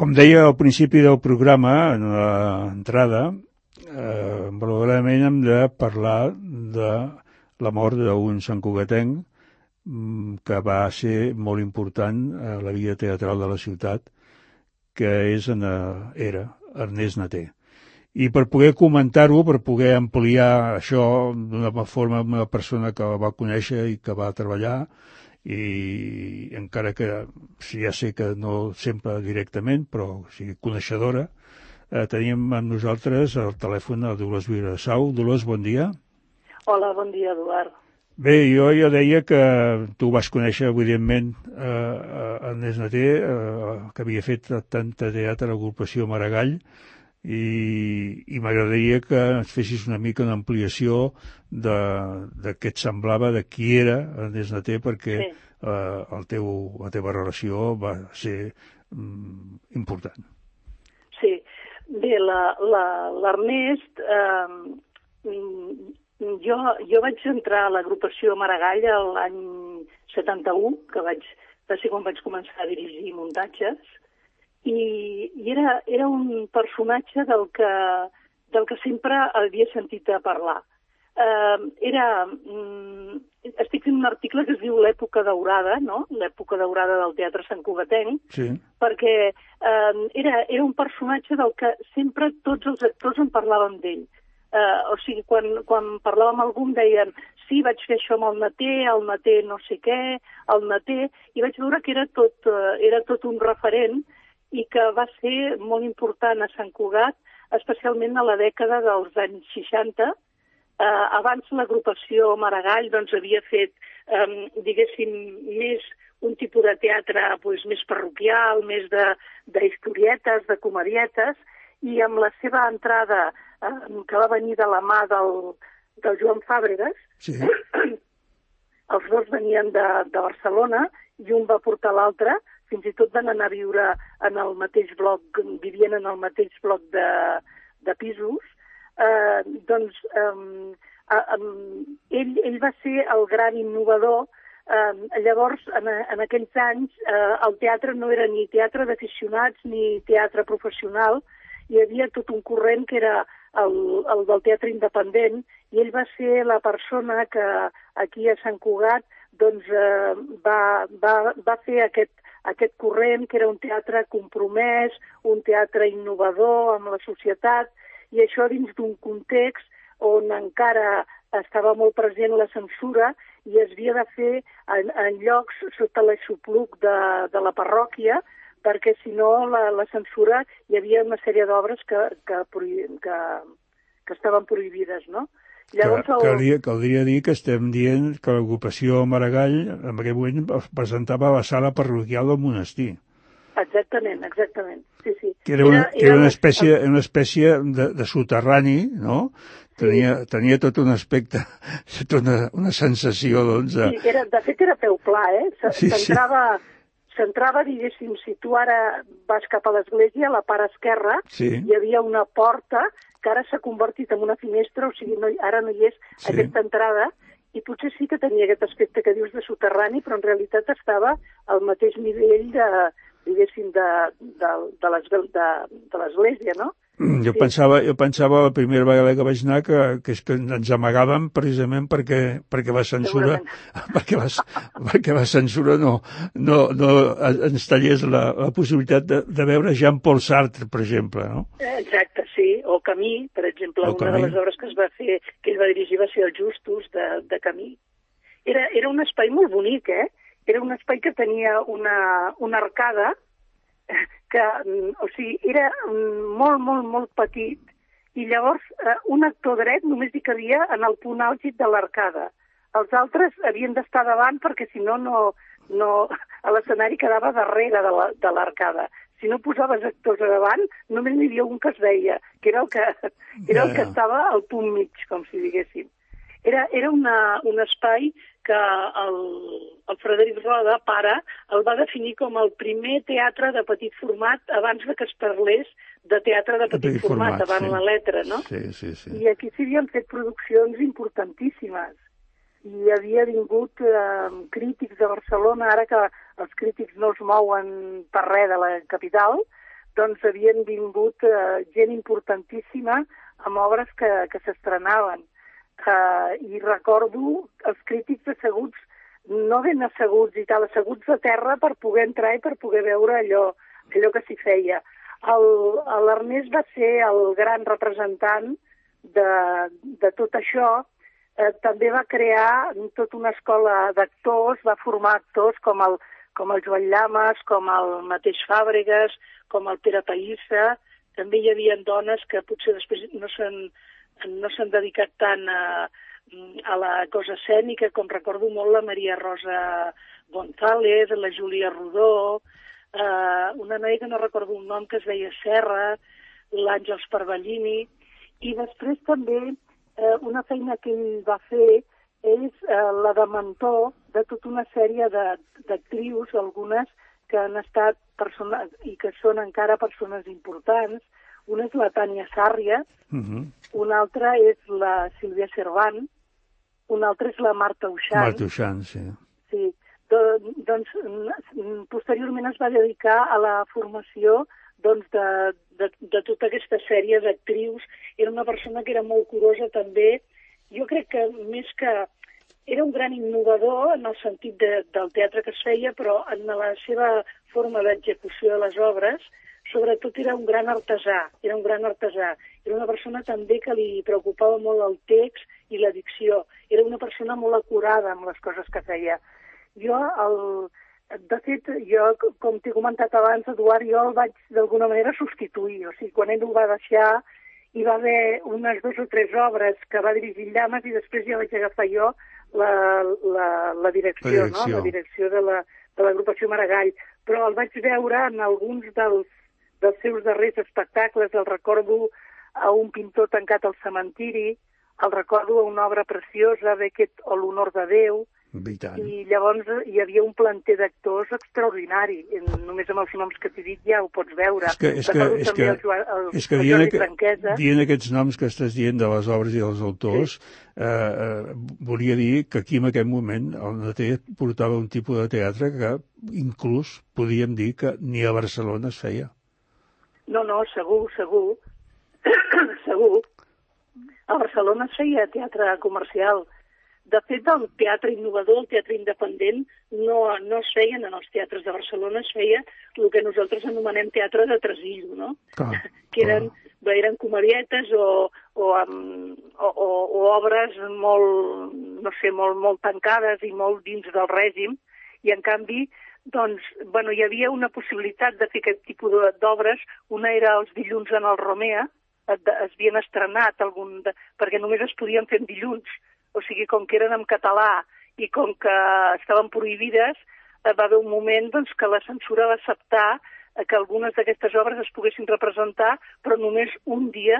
Com deia al principi del programa, en l'entrada, eh, malauradament hem de parlar de la mort d'un santcugatenc que va ser molt important a la vida teatral de la ciutat, que és en, era Ernest Naté. I per poder comentar-ho, per poder ampliar això d'una forma amb una persona que va conèixer i que va treballar, i encara que sí, ja sé que no sempre directament, però o sigui, coneixedora, eh, tenim amb nosaltres el telèfon a Dolors Vilassau. Dolors, bon dia. Hola, bon dia, Eduard. Bé, jo ja deia que tu vas conèixer, evidentment, eh, Ernest Naté, eh, que havia fet tant de teatre a l'agrupació Maragall, i, i m'agradaria que ens fessis una mica una ampliació de, de què et semblava, de qui era Ernest Naté, perquè sí. eh, el teu, la teva relació va ser mm, important. Sí, bé, l'Ernest... Eh, Jo, jo vaig entrar a l'agrupació Maragall l'any setanta-u, que vaig, va ser quan vaig començar a dirigir muntatges, i, i era, era un personatge del que, del que sempre havia sentit a parlar. Eh, era, mm, estic fent un article que es diu l'època daurada, no? L'època daurada del teatre santcugatenc, sí. perquè eh, era, era un personatge del que sempre tots els actors en parlaven d'ell. Uh, o sigui, quan, quan parlàvem amb algú em deien sí, vaig fer això amb el Naté, el Naté no sé què, el Naté, i vaig veure que era tot, uh, era tot un referent i que va ser molt important a Sant Cugat, especialment a la dècada dels anys seixanta. Uh, abans l'agrupació Maragall doncs, havia fet, um, diguéssim, més un tipus de teatre pues, més parroquial, més d'historietes, de, de comedietes, i amb la seva entrada, eh, que va venir de la mà del, del Joan Fàbregas, sí. Els dos venien de, de Barcelona i un va portar l'altre, fins i tot van anar a viure en el mateix bloc, vivien en el mateix bloc de, de pisos. Eh, doncs eh, eh, ell, ell va ser el gran innovador. Eh, llavors, en, en aquells anys, eh, el teatre no era ni teatre d'aficionats ni teatre professional, hi havia tot un corrent que era el, el del teatre independent, i ell va ser la persona que aquí a Sant Cugat doncs, eh, va, va, va fer aquest, aquest corrent, que era un teatre compromès, un teatre innovador amb la societat, i això dins d'un context on encara estava molt present la censura i es havia de fer en, en llocs sota l'aixopluc de, de la parròquia, perquè si no la, la censura hi havia una sèrie d'obres que, que, que, que estaven prohibides, no? Llavors, el... caldria, caldria dir que estem dient que l'agrupació Maragall en aquell moment es presentava a la sala parroquial del monestir. Exactament, exactament, sí, sí. Que era una, era, que era una espècie, una espècie de, de soterrani, no? Tenia, sí. tenia tot un aspecte, tota una, una sensació, doncs... De... Sí, era, de fet era peu pla, eh? S'entrava... Sí, sí. S'entrava, diguéssim, si tu ara vas cap a l'església, a la part esquerra, sí. Hi havia una porta que ara s'ha convertit en una finestra, o sigui, no, ara no hi és sí. Aquesta entrada, i potser sí que tenia aquest aspecte que dius de soterrani, però en realitat estava al mateix nivell de, diguéssim, de, de, de l'església, no? Jo, sí. pensava, jo pensava la primera vegada que vaig anar que, que, és que ens amagàvem precisament perquè, perquè la censura perquè la, perquè la censura no, no, no ens tallés la, la possibilitat de, de veure Jean-Paul Sartre, per exemple, no? Exacte, sí, o Camí, per exemple, o una Camí. De les obres que es va fer, que ell va dirigir va ser el Justus de, de Camí. Era, era un espai molt bonic, eh? Era un espai que tenia una, una arcada que, o sigui, era molt, molt, molt petit, i llavors eh, un actor dret només hi cabia en el punt àlgid de l'arcada. Els altres havien d'estar davant perquè si no, no, no l'escenari quedava darrere de l'arcada. Si no posaves actors a davant, només n'hi havia un que es veia, que era el que, era el que estava al punt mig, com si diguéssim. Era, era una, un espai que el, el Frederic Roda, pare, el va definir com el primer teatre de petit format abans de que es parlés de teatre de petit, de petit format, format, abans sí. La letra, no? Sí, sí, sí. I aquí s'havien fet produccions importantíssimes. I havia vingut eh, crítics de Barcelona, ara que els crítics no es mouen per res de la capital, doncs havien vingut eh, gent importantíssima amb obres que, que s'estrenaven. Eh, I recordo els crítics asseguts, no ben asseguts i tal, asseguts a terra per poder entrar i per poder veure allò, allò que s'hi feia. L'Ernest va ser el gran representant de, de tot això. Eh, també va crear tota una escola d'actors, va formar actors com el, com el Joan Llamas, com el mateix Fàbregas, com el Pere Païssa. També hi havia dones que potser després no s'han no s'han dedicat tant a, a la cosa escènica, com recordo molt la Maria Rosa González, la Júlia Rodó, eh, una noia que no recordo un nom que es deia Serra, l'Àngels Parvallini, i després també eh, una feina que ell va fer és eh, la de mentor de tota una sèrie d'actrius, algunes que han estat persones i que són encara persones importants. Una és la Tània Sàrria, uh-huh. Una altra és la Sílvia Cervant, una altra és la Marta Uixant. Marta Uixant, sí. Sí. Do, doncs, posteriorment es va dedicar a la formació doncs, de, de, de tota aquesta sèrie d'actrius. Era una persona que era molt curosa també. Jo crec que més que... Era un gran innovador en el sentit de, del teatre que es feia, però en la seva forma d'execució de les obres, sobretot era un gran artesà, era un gran artesà. Era una persona també que li preocupava molt el text i la dicció. Era una persona molt acurada amb les coses que feia. Jo, el, de fet, jo, com t'he comentat abans, Eduard, jo el vaig d'alguna manera substituir. O sigui, quan ell ho va deixar, hi va haver unes dues o tres obres que va dirigir Llamas i després ja vaig agafar jo la, la, la direcció, la direcció. No? La direcció de la, de l'agrupació Maragall. Però el vaig veure en alguns dels, dels seus darrers espectacles. El recordo a un pintor tancat al cementiri, el recordo a una obra preciosa, Beckett o l'honor de Déu, i llavors hi havia un planter d'actors extraordinari. Només amb els noms que t'he dit ja ho pots veure. És que, és que, és que, el, el, és que dient, que, dient aquests noms que estàs dient de les obres i dels autors, sí. eh, eh, volia dir que aquí en aquest moment el Nater portava un tipus de teatre que inclús podíem dir que ni a Barcelona es feia. No, no, segur, segur. Segur. A Barcelona es feia teatre comercial. De fet, el teatre innovador, el teatre independent, no, no es feien en els teatres de Barcelona, es feia el que nosaltres anomenem teatre de tresillo, no? Clar, que eren, clar. eren comerietes o, o, um, o, o, o obres molt, no sé, molt, molt tancades i molt dins del règim, i en canvi, doncs, bueno, hi havia una possibilitat de fer aquest tipus d'obres. Una era els dilluns en el Romea, es havien estrenat algun de, perquè només es podien fer en dilluns. O sigui, com que eren en català i com que estaven prohibides, va haver un moment doncs, que la censura va acceptar que algunes d'aquestes obres es poguessin representar, però només un dia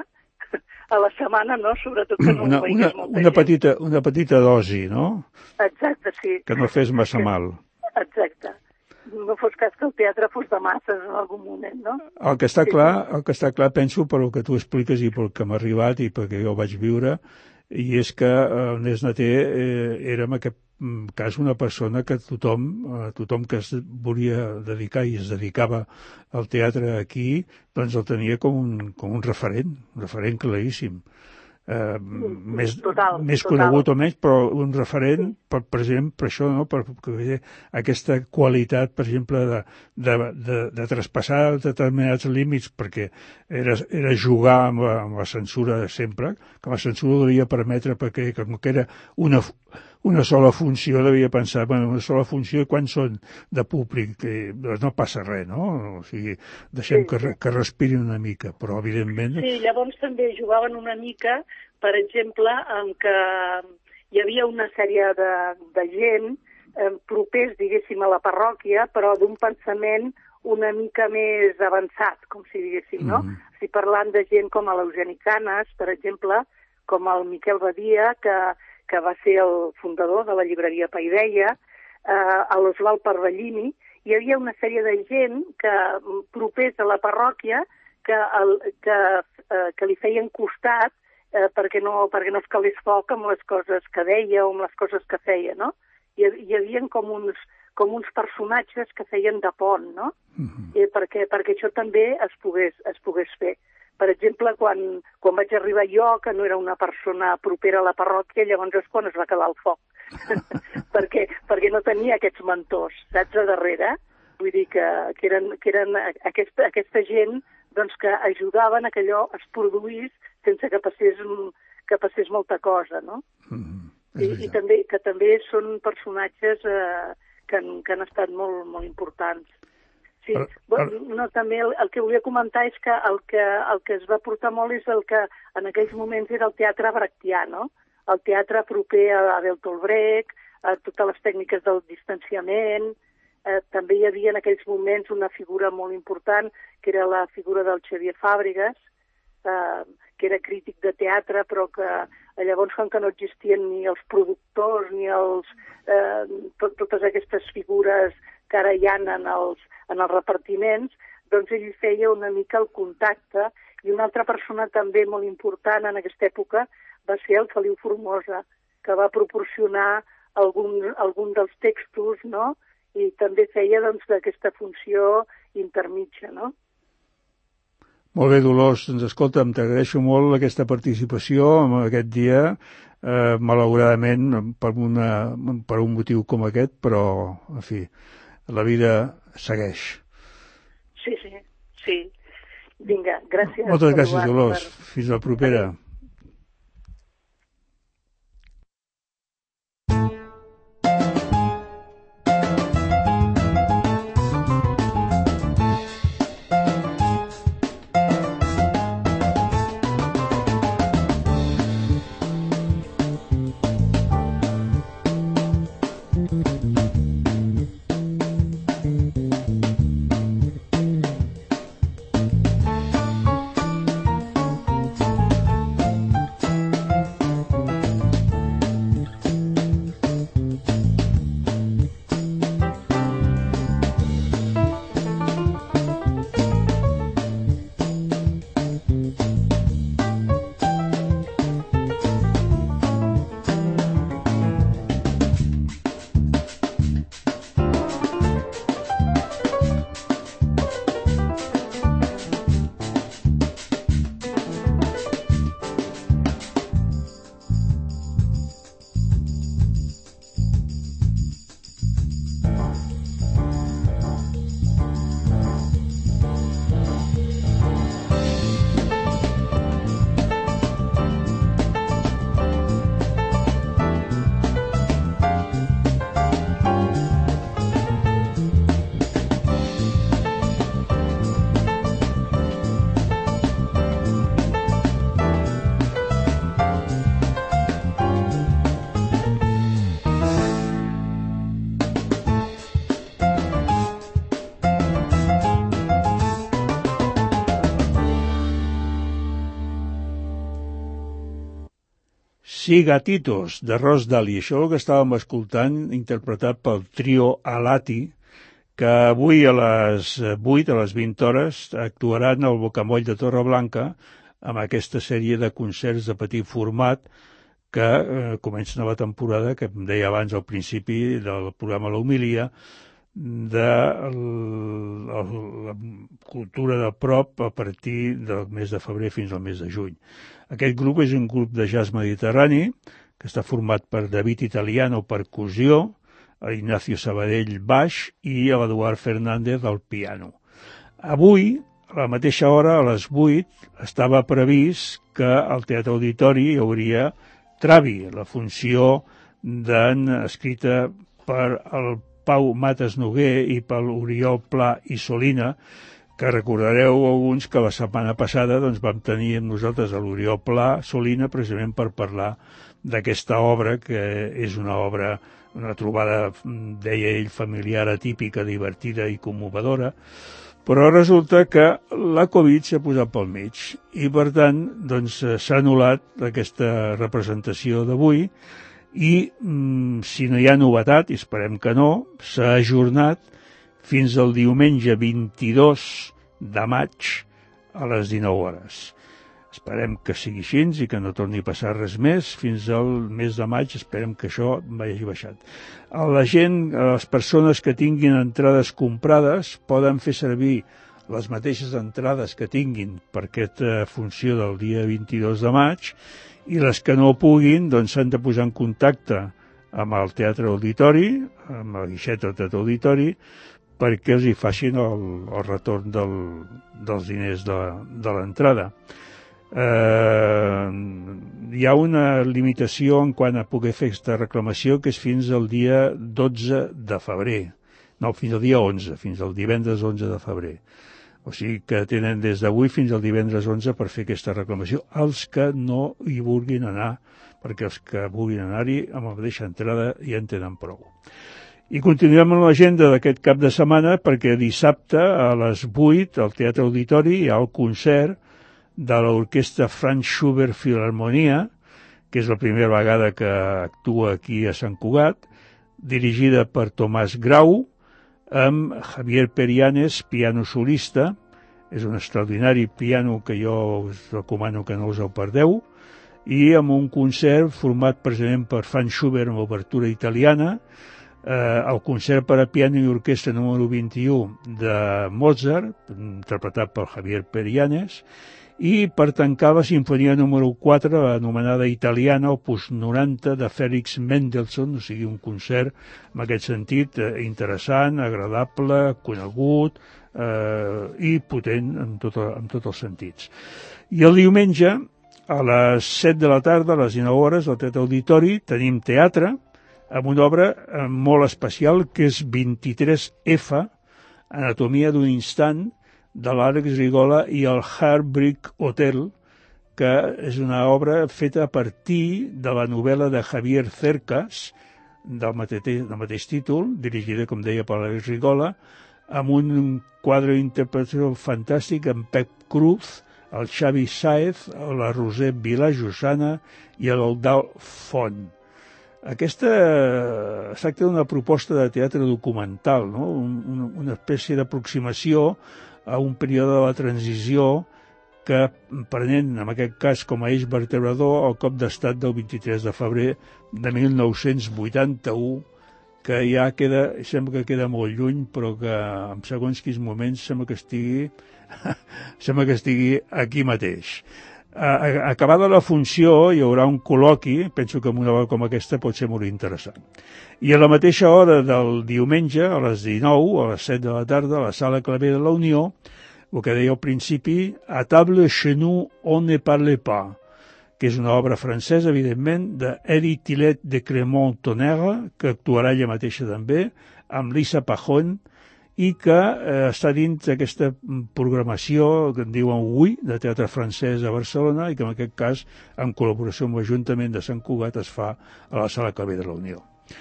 a la setmana, no? Sobretot que no una, ho veies una, molta una gent. petita, una petita dosi, no? Exacte, sí. Que no fes massa mal. Exacte. No fos cas que el teatre fos de masses en algun moment, no? El que està clar, el que està clar, penso, per el que tu expliques i pel que m'ha arribat i perquè jo vaig viure, i és que Ernest Nater eh, era en aquest cas una persona que tothom, eh, tothom que es volia dedicar i es dedicava al teatre aquí, doncs el tenia com un, com un referent, un referent claríssim. Eh, més, total, més total. conegut o menys, però un referent per, per exemple, per això, no? per, per aquesta qualitat, per exemple, de, de, de, de traspassar determinats límits, perquè era, era jugar amb la, amb la censura de sempre, que la censura devia permetre, perquè com que era una, una sola funció, devia pensar, bueno, una sola funció, quan són de públic? Que, doncs no passa res, no? O sigui, deixem sí, que, sí. que respirin una mica, però evidentment... Sí, llavors també jugaven una mica, per exemple, en què hi havia una sèrie de, de gent eh, propers, diguéssim, a la parròquia, però d'un pensament una mica més avançat, com si diguéssim, no? Mm. Si parlant de gent com a l'Eugeni Canes, per exemple, com el Miquel Badia, que, que va ser el fundador de la llibreria Paideia, eh, a l'Oswald Parvallini, hi havia una sèrie de gent que propers a la parròquia que, el, que, eh, que li feien costat eh, perquè, no, perquè no es calés foc amb les coses que deia o amb les coses que feia, no? Hi, hi havia com uns, com uns personatges que feien de pont, no? Mm-hmm. I perquè, perquè això també es pogués, es pogués fer. Per exemple, quan, quan vaig arribar jo, que no era una persona propera a la parròquia, llavors és quan es va acabar el foc. perquè, perquè no tenia aquests mentors, saps, a darrere? Vull dir que, que eren, que eren aquesta, aquesta gent doncs, que ajudaven a que allò es produís sense que passés, que passés molta cosa, no? Mm-hmm. I, i també, que també són personatges eh, que, han, que han estat molt, molt importants. Sí, Ar, ar... no, també el, el que volia comentar és que el, que el que es va portar molt és el que en aquells moments era el teatre brechtià, no? El teatre proper a, a Bertolt Brecht, a totes les tècniques del distanciament. Eh, també hi havia en aquells moments una figura molt important, que era la figura del Xavier Fàbregas, eh, que era crític de teatre, però que llavors, com que no existien ni els productors, ni els, eh, tot, totes aquestes figures que ara hi ha en els, en els repartiments, doncs ell feia una mica el contacte, i una altra persona també molt important en aquesta època va ser el Feliu Formosa, que va proporcionar algun, algun dels textos, no?, i també feia doncs d'aquesta funció intermitja, no? Molt bé, Dolors, doncs escolta'm, t'agraeixo molt aquesta participació en aquest dia, eh, malauradament per, una, per un motiu com aquest, però, en fi, la vida segueix. Sí, sí, sí. Vinga, gràcies. Moltes gràcies, Dolors. Per... Fins la propera. Adéu. Sí, Gatitos, de Ros Dali. Això el que estàvem escoltant, interpretat pel trio Alati, que avui a les vuit, a les vint hores, actuaran al Bocamoll de Torreblanca amb aquesta sèrie de concerts de petit format que eh, comença nova temporada, que em deia abans al principi del programa La Homilia, de la, la cultura de prop a partir del mes de febrer fins al mes de juny. Aquest grup és un grup de jazz mediterrani que està format per David Italiano, percussió, Ignacio Sabadell, baix, i l'Eduard Fernández al piano. Avui, a la mateixa hora, a les vuit, estava previst que al Teatre Auditori hi hauria Travi, la funció d'en, escrita per el Pau Mates Noguer i per l'Oriol Pla i Solina, que recordareu alguns que la setmana passada doncs, vam tenir amb nosaltres a l'Oriol Pla Solina precisament per parlar d'aquesta obra, que és una obra, una trobada, deia ell, familiar, atípica, divertida i commovedora, però resulta que la Covid s'ha posat pel mig i, per tant, doncs, s'ha anul·lat aquesta representació d'avui i, mm, si no hi ha novetat, i esperem que no, s'ha ajornat fins al diumenge vint-i-dos de maig a les dinou hores. Esperem que sigui així i que no torni a passar res més. Fins al mes de maig esperem que això vagi baixat. A la gent, a les persones que tinguin entrades comprades, poden fer servir les mateixes entrades que tinguin per aquesta funció del dia vint-i-dos de maig, i les que no puguin doncs s'han de posar en contacte amb el Teatre Auditori, amb el guixet del Teatre Auditori, perquè els hi facin el, el retorn del, dels diners de, de l'entrada. Eh, hi ha una limitació en quant a poder fer aquesta reclamació, que és fins al dia dotze de febrer. No, fins al dia onze, fins al divendres onze de febrer. O sigui que tenen des d'avui fins al divendres onze per fer aquesta reclamació, els que no hi vulguin anar, perquè els que vulguin anar-hi amb la mateixa entrada ja en tenen prou. I continuem amb l'agenda d'aquest cap de setmana, perquè dissabte a les vuit al Teatre Auditori hi ha el concert de l'orquestra Franz Schubert Filharmonia, que és la primera vegada que actua aquí a Sant Cugat, dirigida per Tomàs Grau, amb Javier Perianes, piano solista. És un extraordinari piano que jo us recomano que no us el perdeu, i amb un concert format precisament per Franz Schubert amb obertura italiana, eh, el concert per a piano i orquestra número vint-i-u de Mozart, interpretat per Javier Perianes, i per tancar la sinfonia número quatre, anomenada italiana, opus noranta, de Félix Mendelssohn, o sigui, un concert, en aquest sentit, eh, interessant, agradable, conegut eh, i potent en, tot, en tots els sentits. I el diumenge, a les set de la tarda, a les dinou hores, al Teatre Auditori, tenim teatre, amb una obra eh, molt especial, que és vint-i-tres efa, Anatomia d'un instant, de l'Àlex Rigola i el Heartbreak Hotel, que és una obra feta a partir de la novel·la de Javier Cercas, del mateix, del mateix títol, dirigida, com deia, per l'Àlex Rigola, amb un quadre d'interpretació fantàstic amb Pep Cruz, el Xavi Sáez, la Roser Vilajosana i l'Eudald Font. Aquesta es tracta d'una proposta de teatre documental, no? Un, una espècie d'aproximació a un període de la transició que, prenent, en aquest cas, com a eix vertebrador, el cop d'estat del vint-i-tres de febrer de mil nou-cents vuitanta-u, que ja queda, sembla que queda molt lluny, però que en segons quins moments sembla que estigui, sembla que estigui aquí mateix. Acabada la funció hi haurà un col·loqui, penso que una hora com aquesta pot ser molt interessant. I a la mateixa hora del diumenge, a les dinou, a les set de la tarda, a la Sala Clavé de la Unió, el que deia al principi, A table chez nous on ne parle pas, que és una obra francesa, evidentment, d'Edith Tillet de Cremont-Tonnerre, que actuarà ella mateixa també, amb Lisa Pajón, i que eh, està dins d'aquesta programació que en diuen Oui, de teatre francès a Barcelona, i que en aquest cas, en col·laboració amb l'Ajuntament de Sant Cugat, es fa a la Sala Clavé de la Unió.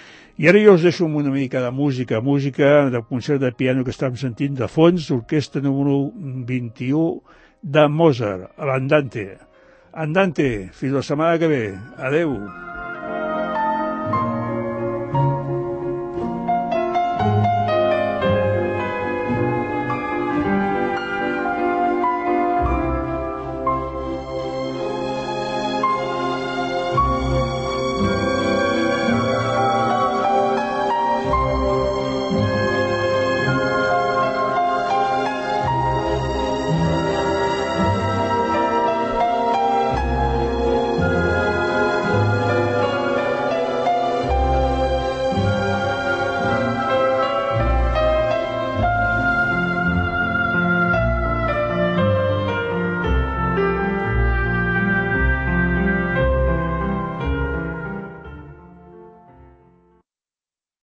I ara jo us deixo amb una mica de música, música de concert de piano que estàvem sentint de fons, orquestra número vint-i-u de Mozart, l'Andante. Andante, fins la setmana que ve. Adeu.